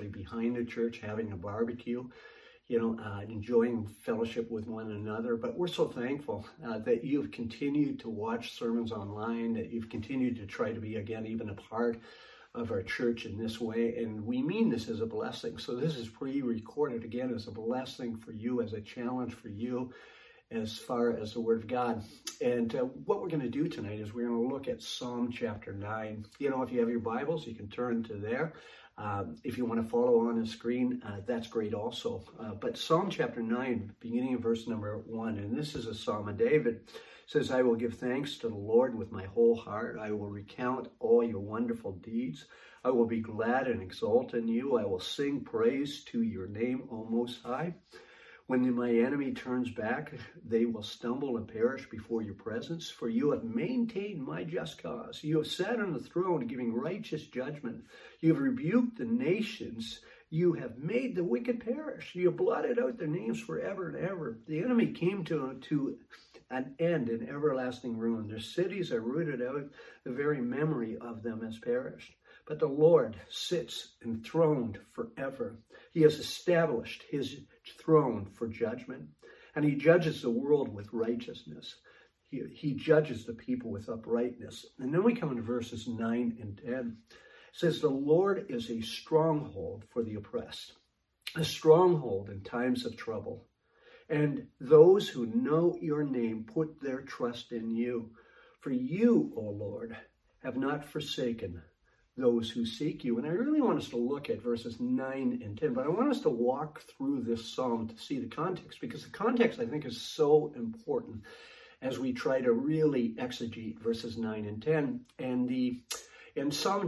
actually behind the church having a barbecue, enjoying fellowship with one another. But we're so thankful that you've continued to watch sermons online, that you've continued to try to be, again, even a part of our church in this way. And we mean this as a blessing. So this is pre-recorded, again, as a blessing for you, as a challenge for you, as far as the Word of God. And what we're going to do tonight is we're going to look at Psalm chapter 9. If you have your Bibles, you can turn to there. If you want to follow on the screen, that's great also. But Psalm chapter 9, beginning in verse number 1, and this is a Psalm of David, says, I will give thanks to the Lord with my whole heart. I will recount all your wonderful deeds. I will be glad and exult in you. I will sing praise to your name, O Most High. When my enemy turns back, they will stumble and perish before your presence. For you have maintained my just cause. You have sat on the throne giving righteous judgment. You have rebuked the nations. You have made the wicked perish. You have blotted out their names forever and ever. The enemy came to an end in everlasting ruin. Their cities are rooted out. The very memory of them has perished. But the Lord sits enthroned forever. He has established his throne for judgment, and he judges the world with righteousness. He judges the people with uprightness. And then we come into verses 9 and 10. It says, the Lord is a stronghold for the oppressed, a stronghold in times of trouble. And those who know your name put their trust in you. For you, O Lord, have not forsaken those who seek you. And I really want us to look at verses 9 and 10, but I want us to walk through this psalm to see the context, because the context, I think, is so important as we try to really exegete verses 9 and 10. And Psalm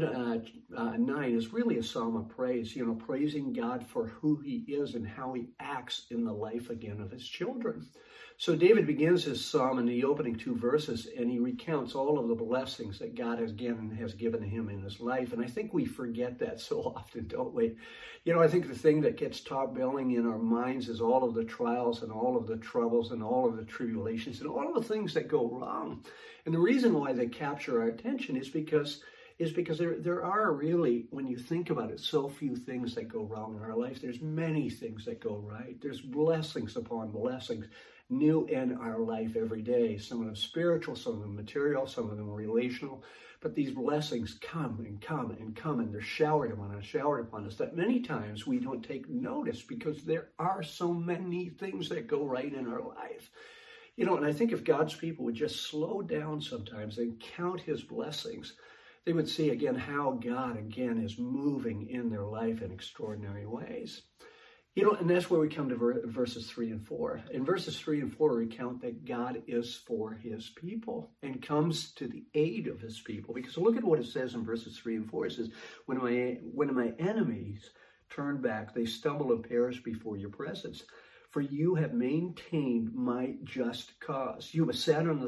9 is really a psalm of praise, praising God for who he is and how he acts in the life again of his children. So David begins his psalm in the opening 2 verses, and he recounts all of the blessings that God has given him in his life. And I think we forget that so often, don't we? I think the thing that gets top billing in our minds is all of the trials and all of the troubles and all of the tribulations and all of the things that go wrong. And the reason why they capture our attention is because there are really, when you think about it, so few things that go wrong in our life. There's many things that go right. There's blessings upon blessings new in our life every day. Some of them spiritual, some of them material, some of them relational. But these blessings come and come and come, and they're showered upon us that many times we don't take notice because there are so many things that go right in our life. And I think if God's people would just slow down sometimes and count his blessings, they would see again how God again is moving in their life in extraordinary ways. And that's where we come to verses 3 and 4. In verses 3 and 4, we recount that God is for his people and comes to the aid of his people. Because look at what it says in verses 3 and 4. It says, when my enemies turn back, they stumble and perish before your presence. For you have maintained my just cause. You have sat on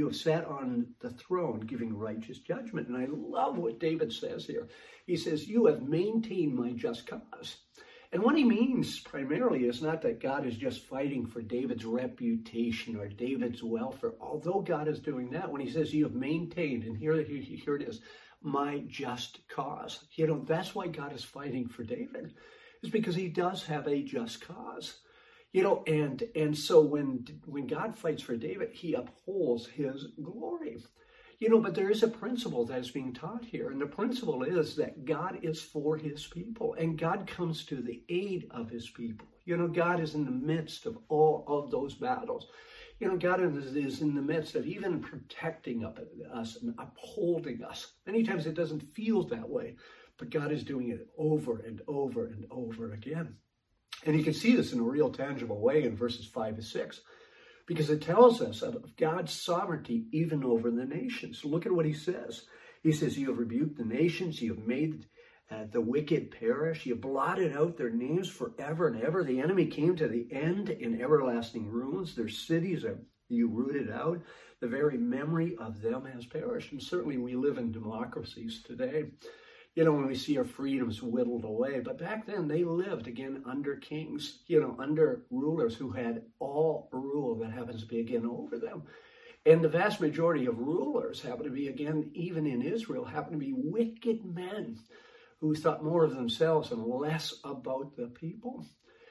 the throne giving righteous judgment. And I love what David says here. He says, you have maintained my just cause. And what he means primarily is not that God is just fighting for David's reputation or David's welfare, although God is doing that. When he says you have maintained, and here it is, my just cause. That's why God is fighting for David, is because he does have a just cause. And so when God fights for David, he upholds his glory. But there is a principle that is being taught here. And the principle is that God is for his people. And God comes to the aid of his people. God is in the midst of all of those battles. God is in the midst of even protecting us and upholding us. Many times it doesn't feel that way. But God is doing it over and over and over again. And you can see this in a real tangible way in verses 5 to 6. Because it tells us of God's sovereignty even over the nations. Look at what he says. He says, you have rebuked the nations. You have made the wicked perish. You have blotted out their names forever and ever. The enemy came to the end in everlasting ruins. Their cities are you rooted out. The very memory of them has perished. And certainly we live in democracies today. When we see our freedoms whittled away. But back then, they lived, again, under kings, under rulers who had all rule that happens to be, again, over them. And the vast majority of rulers happen to be, again, even in Israel, happen to be wicked men who thought more of themselves and less about the people.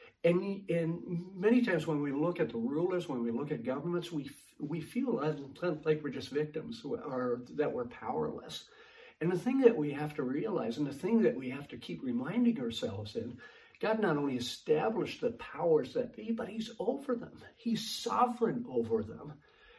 And many times when we look at the rulers, when we look at governments, we feel like we're just victims, or that we're powerless. And the thing that we have to realize, and the thing that we have to keep reminding ourselves in, God not only established the powers that be, but he's over them. He's sovereign over them.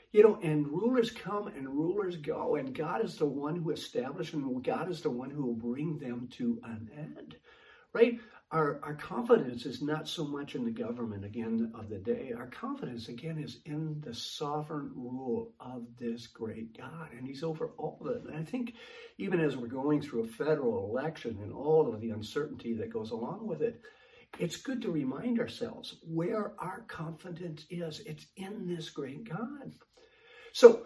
And rulers come and rulers go, and God is the one who established, and God is the one who will bring them to an end, right? Our confidence is not so much in the government, again, of the day. Our confidence, again, is in the sovereign rule of this great God, and he's over all of it. And I think even as we're going through a federal election and all of the uncertainty that goes along with it, it's good to remind ourselves where our confidence is. It's in this great God. So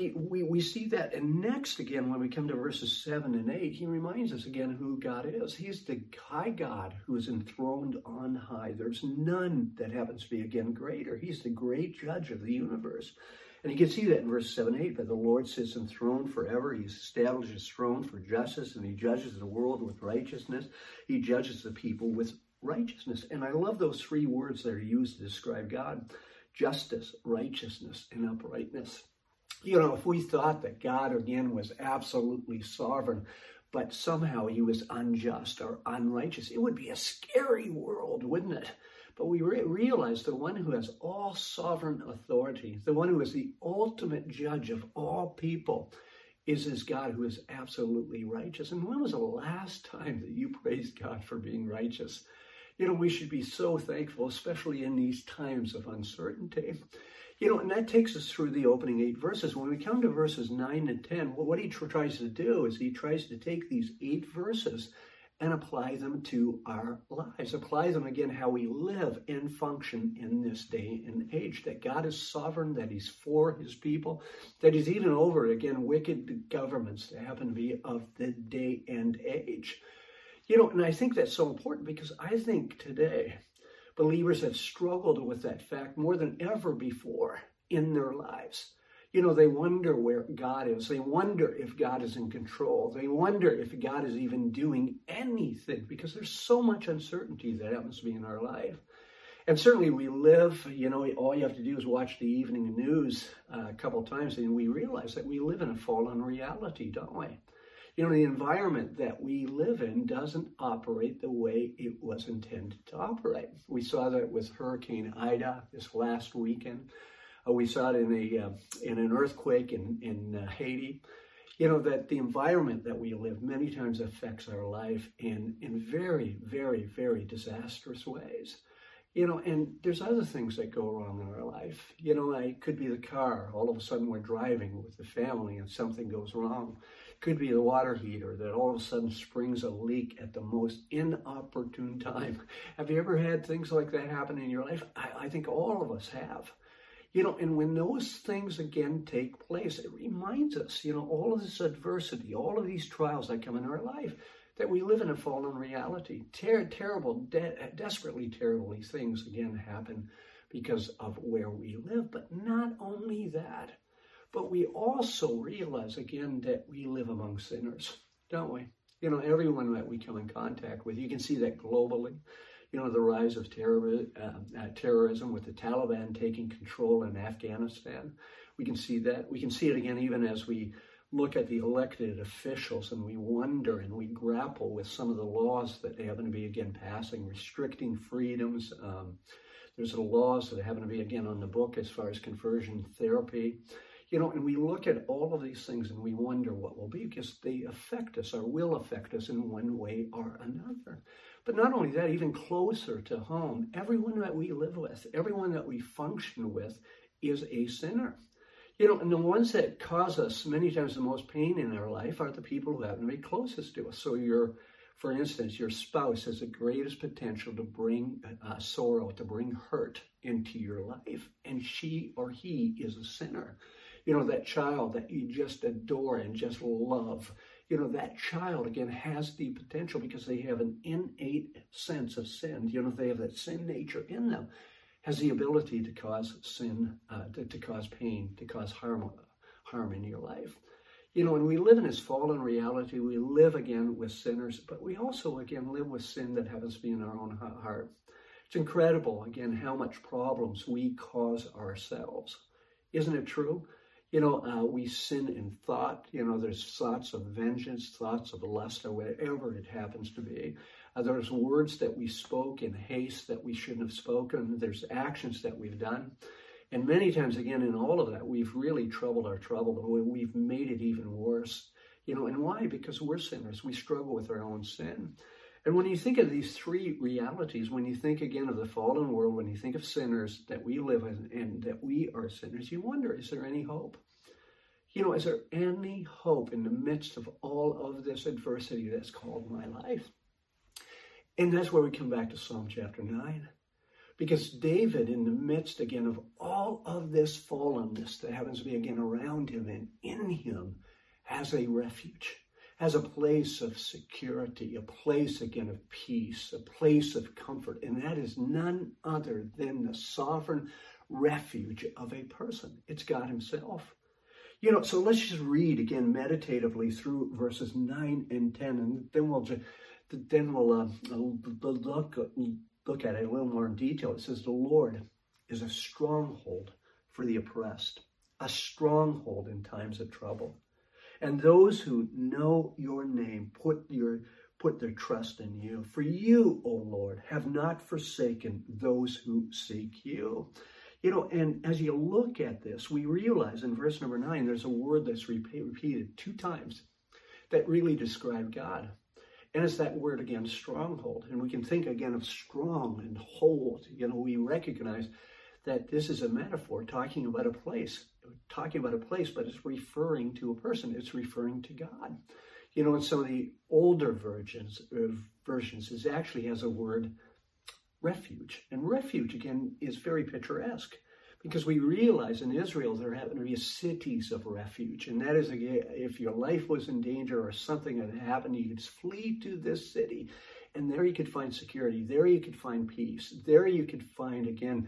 we see that. And next, again, when we come to verses 7 and 8, he reminds us again who God is. He's the high God who is enthroned on high. There's none that happens to be, again, greater. He's the great judge of the universe. And you can see that in verse 7 and 8, but the Lord sits enthroned forever. He's established his throne for justice, and he judges the world with righteousness. He judges the people with righteousness. And I love those three words that are used to describe God: justice, righteousness, and uprightness. If we thought that God, again, was absolutely sovereign, but somehow he was unjust or unrighteous, it would be a scary world, wouldn't it? But we realize the one who has all sovereign authority, the one who is the ultimate judge of all people, is this God who is absolutely righteous. And when was the last time that you praised God for being righteous? We should be so thankful, especially in these times of uncertainty. And that takes us through the opening 8 verses. When we come to verses 9 and 10, what he tries to do is he tries to take these 8 verses and apply them to our lives. Apply them, again, how we live and function in this day and age. That God is sovereign, that he's for his people, that he's even over, again, wicked governments that happen to be of the day and age. And I think that's so important because I think today believers have struggled with that fact more than ever before in their lives. They wonder where God is. They wonder if God is in control. They wonder if God is even doing anything because there's so much uncertainty that happens to be in our life. And certainly we live, all you have to do is watch the evening news a couple of times and we realize that we live in a fallen reality, don't we? The environment that we live in doesn't operate the way it was intended to operate. We saw that with Hurricane Ida this last weekend. We saw it in an earthquake in Haiti. That the environment that we live many times affects our life in very, very, very disastrous ways. And there's other things that go wrong in our life. It could be the car. All of a sudden we're driving with the family and something goes wrong. Could be the water heater that all of a sudden springs a leak at the most inopportune time. Have you ever had things like that happen in your life? I think all of us have. And when those things again take place, it reminds us, all of this adversity, all of these trials that come in our life, that we live in a fallen reality. Desperately terrible things again happen because of where we live. But not only that, but we also realize, again, that we live among sinners, don't we? Everyone that we come in contact with, you can see that globally. The rise of terrorism with the Taliban taking control in Afghanistan. We can see that. We can see it again even as we look at the elected officials and we wonder and we grapple with some of the laws that they happen to be, again, passing, restricting freedoms. There's the laws that happen to be, again, on the book as far as conversion therapy. And we look at all of these things and we wonder what will be because they affect us or will affect us in one way or another. But not only that, even closer to home, everyone that we live with, everyone that we function with is a sinner. And the ones that cause us many times the most pain in our life are the people who happen to be closest to us. So for instance, your spouse has the greatest potential to bring sorrow, to bring hurt into your life. And she or he is a sinner. That child that you just adore and just love, that child, again, has the potential because they have an innate sense of sin. They have that sin nature in them, has the ability to cause sin, to cause pain, to cause harm in your life. You know, and we live in this fallen reality. We live again with sinners, but we also again live with sin that happens to be in our own heart. It's incredible, again, how much problems we cause ourselves. Isn't it true? You know, we sin in thought. You know, there's thoughts of vengeance, thoughts of lust, or whatever it happens to be. There's words that we spoke in haste that we shouldn't have spoken. There's actions that we've done. And many times, again, in all of that, we've really troubled our trouble. We've made it even worse. You know, and why? Because we're sinners. We struggle with our own sin. And when you think of these three realities, when you think again of the fallen world, when you think of sinners that we live in and that we are sinners, you wonder, is there any hope? You know, is there any hope in the midst of all of this adversity that's called my life? And that's where we come back to Psalm chapter 9. Because David, in the midst, again, of all of this fallenness that happens to be, again, around him and in him, has a refuge, has a place of security, a place, again, of peace, a place of comfort. And that is none other than the sovereign refuge of a person. It's God himself. You know, so let's just read, again, meditatively through verses 9 and 10, and then we'll look at it a little more in detail. It says, the Lord is a stronghold for the oppressed, a stronghold in times of trouble. And those who know your name put their trust in you. For you, O Lord, have not forsaken those who seek you. You know, and as you look at this, we realize in verse number 9, there's a word that's repeated 2 times that really describe God. And it's that word again, stronghold. And we can think again of strong and hold. You know, we recognize that this is a metaphor talking about a place, but it's referring to a person. It's referring to God. You know, in some of the older versions, it actually has a word refuge. And refuge, again, is very picturesque. Because we realize in Israel there happen to be cities of refuge. And that is, if your life was in danger or something had happened, you could flee to this city. And there you could find security. There you could find peace. There you could find, again,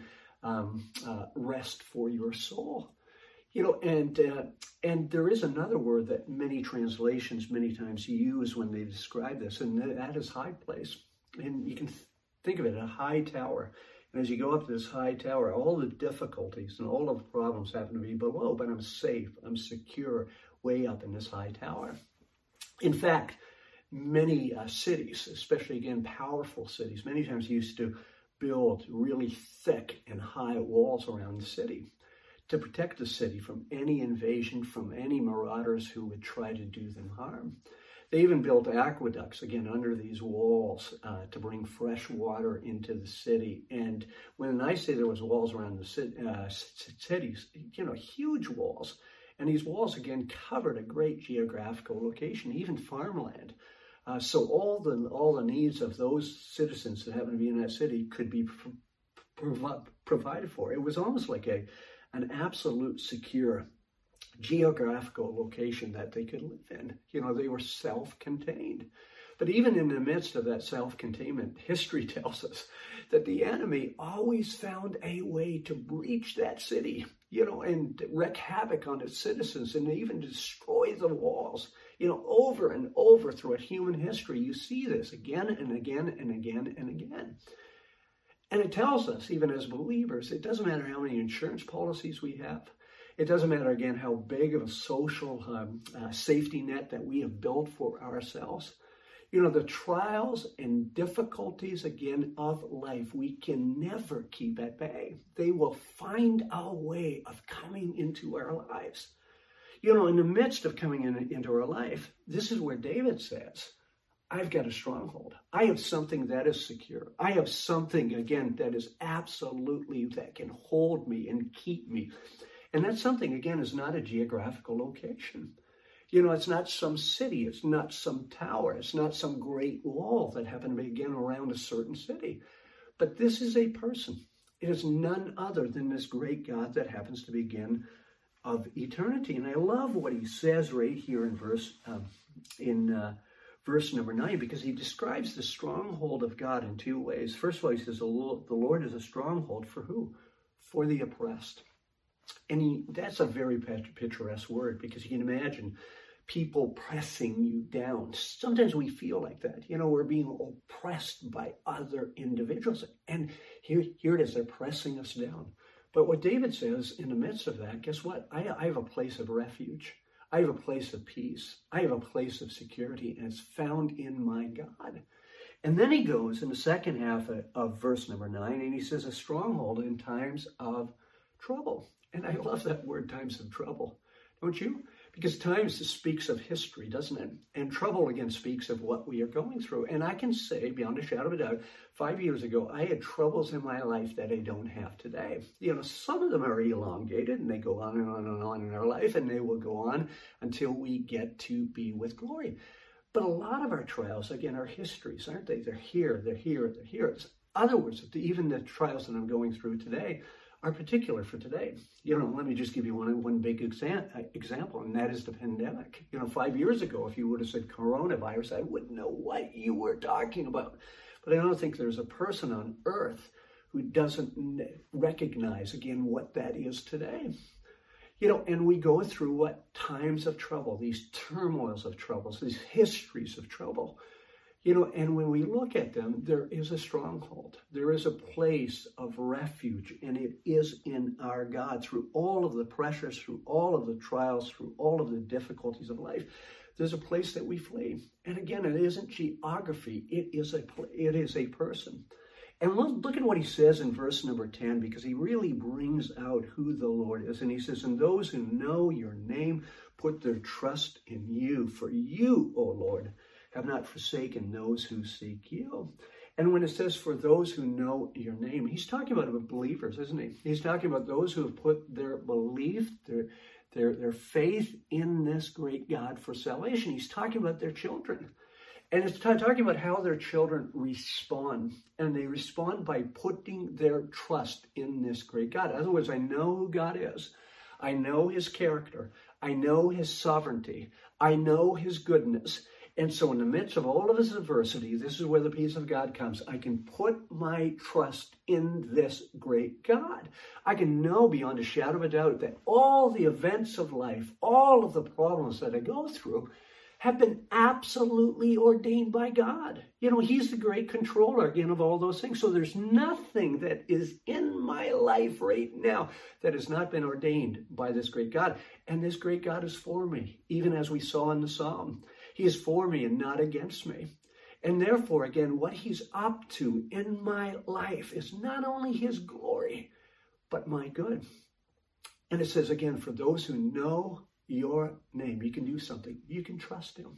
rest for your soul. You know, and there is another word that many translations many times use when they describe this, and that is high place. And you can think of it, a high tower. And as you go up to this high tower, all the difficulties and all of the problems happen to be below, but I'm safe, I'm secure way up in this high tower. In fact, many cities, especially again, powerful cities, many times used to build really thick and high walls around the city to protect the city from any invasion, from any marauders who would try to do them harm. They even built aqueducts, again, under these walls to bring fresh water into the city. And when I say there was walls around the cities, you know, huge walls. And these walls, again, covered a great geographical location, even farmland. So all the needs of those citizens that happen to be in that city could be provided for. It was almost like an absolute secure geographical location that they could live in. You know, they were self-contained. But even in the midst of that self-containment, history tells us that the enemy always found a way to breach that city, you know, and wreak havoc on its citizens and even destroy the walls. You know, over and over throughout human history, you see this again and again and again and again. And it tells us, even as believers, it doesn't matter how many insurance policies we have. It doesn't matter, again, how big of a social safety net that we have built for ourselves. You know, the trials and difficulties, again, of life, we can never keep at bay. They will find a way of coming into our lives. You know, in the midst of coming into our life, this is where David says, I've got a stronghold. I have something that is secure. I have something, again, that is absolutely, that can hold me and keep me. And that something, again, is not a geographical location. You know, it's not some city. It's not some tower. It's not some great wall that happened to be, again, around a certain city. But this is a person. It is none other than this great God that happens to be, again, of eternity. And I love what he says right here in verse number 9, because he describes the stronghold of God in 2 ways. First of all, he says the Lord is a stronghold for who? For the oppressed. And that's a very picturesque word, because you can imagine people pressing you down. Sometimes we feel like that. We're being oppressed by other individuals. And here it is, they're pressing us down. But what David says in the midst of that, guess what? I have a place of refuge. I have a place of peace. I have a place of security, and it's found in my God. And then he goes in the second half of verse number 9, and he says, a stronghold in times of trouble. And I love that word, times of trouble. Don't you? Because times speaks of history, doesn't it? And trouble, again, speaks of what we are going through. And I can say, beyond a shadow of a doubt, 5 years ago, I had troubles in my life that I don't have today. Some of them are elongated, and they go on and on and on in our life, and they will go on until we get to be with glory. But a lot of our trials, again, are histories, aren't they? They're here, they're here, they're here. In other words, even the trials that I'm going through today are particular for today. Let me just give you one big example, and that is the pandemic. 5 years ago, if you would have said coronavirus, I wouldn't know what you were talking about. But I don't think there's a person on earth who doesn't recognize, again, what that is today. And we go through what times of trouble, these turmoils of troubles, these histories of trouble. And when we look at them, there is a stronghold. There is a place of refuge, and it is in our God. Through all of the pressures, through all of the trials, through all of the difficulties of life, there's a place that we flee. And again, it isn't geography. It is a person. And look at what he says in verse number 10, because he really brings out who the Lord is. And he says, and those who know your name put their trust in you. For you, O Lord, have not forsaken those who seek you. And when it says for those who know your name, he's talking about believers, isn't he? He's talking about those who have put their belief, their faith in this great God for salvation. He's talking about their children. And it's talking about how their children respond. And they respond by putting their trust in this great God. In other words, I know who God is. I know his character. I know his sovereignty. I know his goodness. And so in the midst of all of this adversity, this is where the peace of God comes. I can put my trust in this great God. I can know beyond a shadow of a doubt that all the events of life, all of the problems that I go through have been absolutely ordained by God. He's the great controller, again, of all those things. So there's nothing that is in my life right now that has not been ordained by this great God. And this great God is for me, even as we saw in the Psalm. He is for me and not against me. And therefore, again, what he's up to in my life is not only his glory, but my good. And it says, again, for those who know your name, you can do something. You can trust him.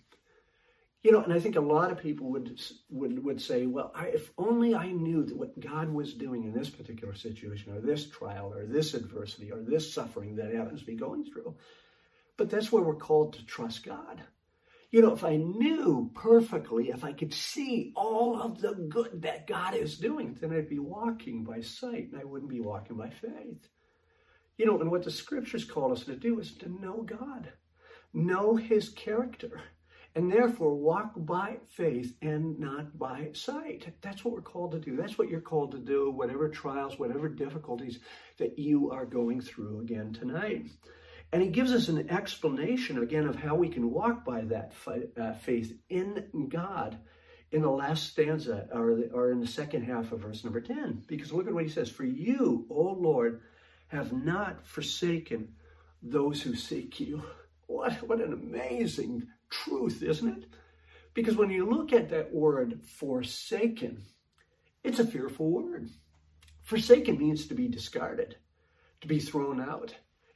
And I think a lot of people would say, well, if only I knew that what God was doing in this particular situation, or this trial, or this adversity, or this suffering that happens to be going through. But that's where we're called to trust God. If I knew perfectly, if I could see all of the good that God is doing, then I'd be walking by sight and I wouldn't be walking by faith. And what the scriptures call us to do is to know God, know his character, and therefore walk by faith and not by sight. That's what we're called to do. That's what you're called to do, whatever trials, whatever difficulties that you are going through again tonight. And he gives us an explanation, again, of how we can walk by that faith in God in the last stanza, or in the second half of verse number 10. Because look at what he says. For you, O Lord, have not forsaken those who seek you. What an amazing truth, isn't it? Because when you look at that word forsaken, it's a fearful word. Forsaken means to be discarded, to be thrown out.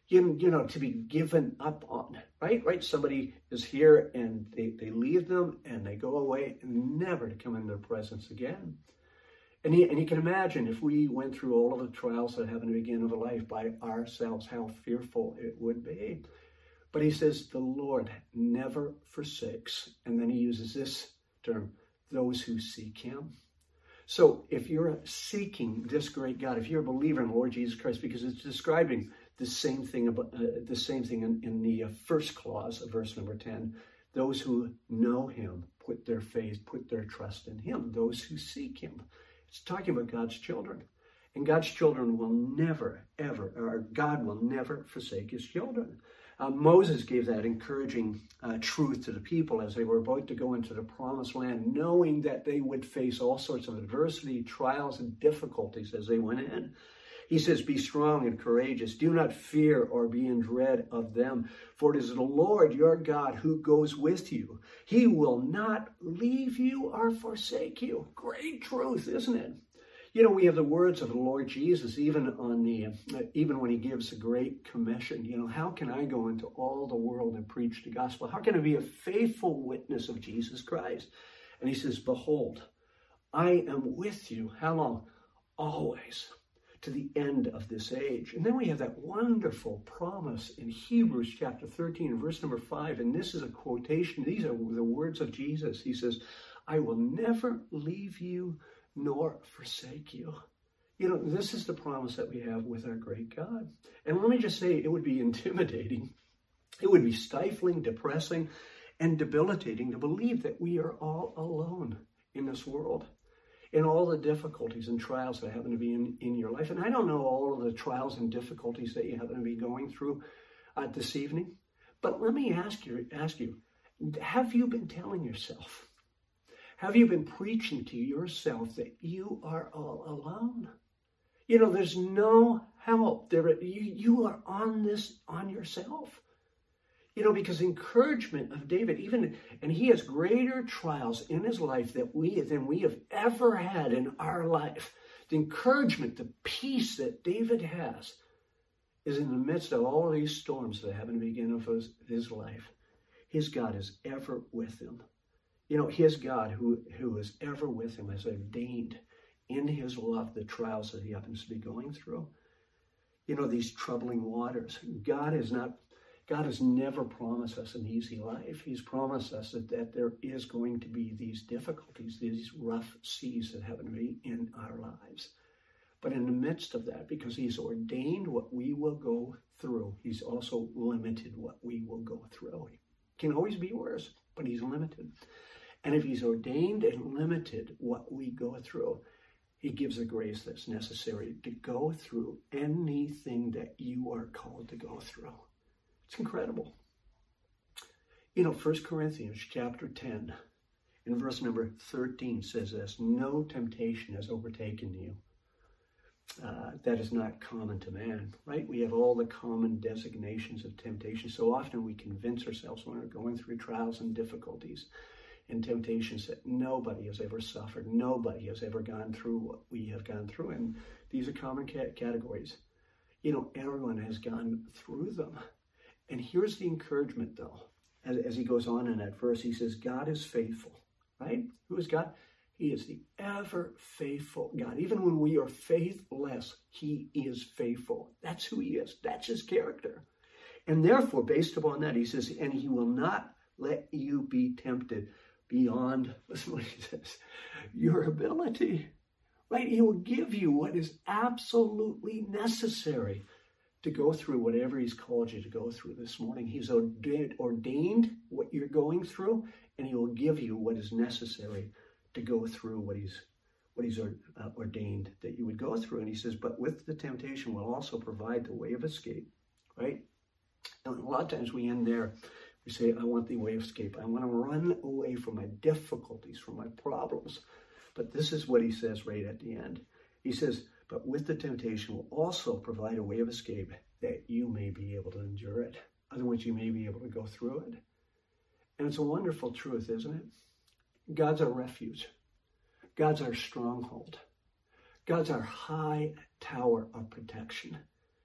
To be given up on, right? Somebody is here and they leave them and they go away and never to come in their presence again. And you can imagine if we went through all of the trials that happen at the beginning of a life by ourselves, how fearful it would be. But he says the Lord never forsakes. And then he uses this term, those who seek him. So if you're seeking this great God, if you're a believer in the Lord Jesus Christ, because it's describing the same thing in the first clause of verse number 10. Those who know him put their faith, put their trust in him. Those who seek him. It's talking about God's children. And God's children will never, ever, or God will never forsake his children. Moses gave that encouraging truth to the people as they were about to go into the promised land, knowing that they would face all sorts of adversity, trials, and difficulties as they went in. He says, be strong and courageous. Do not fear or be in dread of them, for it is the Lord your God who goes with you. He will not leave you or forsake you. Great truth, isn't it? You know, we have the words of the Lord Jesus, even when he gives the Great Commission. You know, how can I go into all the world and preach the gospel? How can I be a faithful witness of Jesus Christ? And he says, behold, I am with you. How long? Always, to the end of this age. And then we have that wonderful promise in Hebrews chapter 13, verse number 5. And this is a quotation. These are the words of Jesus. He says, I will never leave you nor forsake you. You know, this is the promise that we have with our great God. And let me just say, it would be intimidating. It would be stifling, depressing, and debilitating to believe that we are all alone in this world, in all the difficulties and trials that happen to be in your life. And I don't know all of the trials and difficulties that you happen to be going through this evening, but let me ask you, have you been telling yourself, have you been preaching to yourself that you are all alone? You know, there's no help. You are on yourself. You know, because the encouragement of David, and he has greater trials in his life than we have ever had in our life. The encouragement, the peace that David has is in the midst of all of these storms that happen to begin of his life. His God is ever with him. You know, his God who is ever with him has ordained in his love the trials that he happens to be going through. You know, these troubling waters. God has never promised us an easy life. He's promised us that there is going to be these difficulties, these rough seas that happen to be in our lives. But in the midst of that, because he's ordained what we will go through, he's also limited what we will go through. It can always be worse, but he's limited. And if he's ordained and limited what we go through, he gives the grace that's necessary to go through anything that you are called to go through. It's incredible. You know, 1 Corinthians chapter 10, in verse number 13 says this, no temptation has overtaken you. That is not common to man, right? We have all the common designations of temptation. So often we convince ourselves when we're going through trials and difficulties and temptations that nobody has ever suffered. Nobody has ever gone through what we have gone through. And these are common categories. You know, everyone has gone through them. And here's the encouragement, though. As he goes on in that verse, he says, God is faithful, right? Who is God? He is the ever faithful God. Even when we are faithless, he is faithful. That's who he is. That's his character. And therefore, based upon that, he says, and he will not let you be tempted beyond, listen what he says, your ability, right? He will give you what is absolutely necessary to go through whatever he's called you to go through this morning. He's ordained what you're going through, and he will give you what is necessary to go through what he's ordained that you would go through. And he says, but with the temptation will also provide the way of escape, right? And a lot of times we end there. We say, I want the way of escape. I want to run away from my difficulties, from my problems. But this is what he says right at the end. He says, but with the temptation will also provide a way of escape that you may be able to endure it. In other words, you may be able to go through it. And it's a wonderful truth, isn't it? God's our refuge. God's our stronghold. God's our high tower of protection.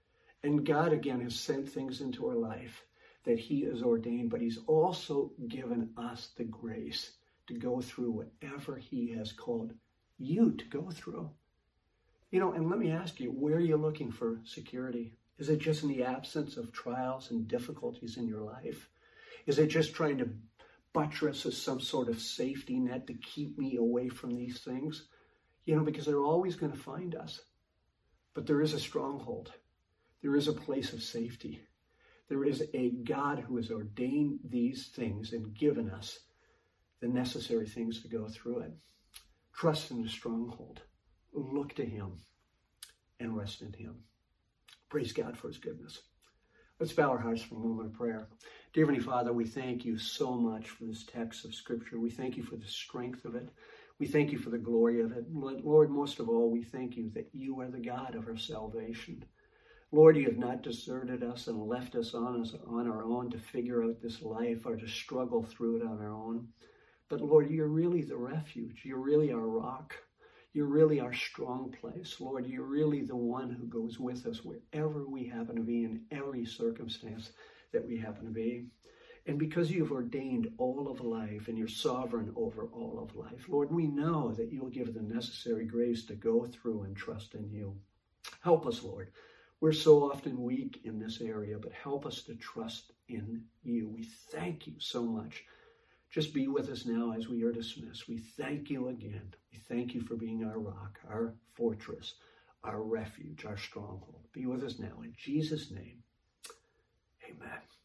And God, again, has sent things into our life that he has ordained, but he's also given us the grace to go through whatever he has called you to go through. You know, and let me ask you, where are you looking for security? Is it just in the absence of trials and difficulties in your life? Is it just trying to buttress as some sort of safety net to keep me away from these things? You know, because they're always going to find us. But there is a stronghold. There is a place of safety. There is a God who has ordained these things and given us the necessary things to go through it. Trust in the stronghold. Look to him and rest in him. Praise God for his goodness. Let's bow our hearts for a moment of prayer. Dear Heavenly Father, we thank you so much for this text of Scripture. We thank you for the strength of it. We thank you for the glory of it. Lord, most of all, we thank you that you are the God of our salvation. Lord, you have not deserted us and left us on our own to figure out this life or to struggle through it on our own. But Lord, you're really the refuge. You're really our rock. You're really our strong place. Lord, you're really the one who goes with us wherever we happen to be in every circumstance that we happen to be. And because you've ordained all of life and you're sovereign over all of life, Lord, we know that you'll give the necessary grace to go through and trust in you. Help us, Lord. We're so often weak in this area, but help us to trust in you. We thank you so much. Just be with us now as we are dismissed. We thank you again. We thank you for being our rock, our fortress, our refuge, our stronghold. Be with us now. In Jesus' name, amen.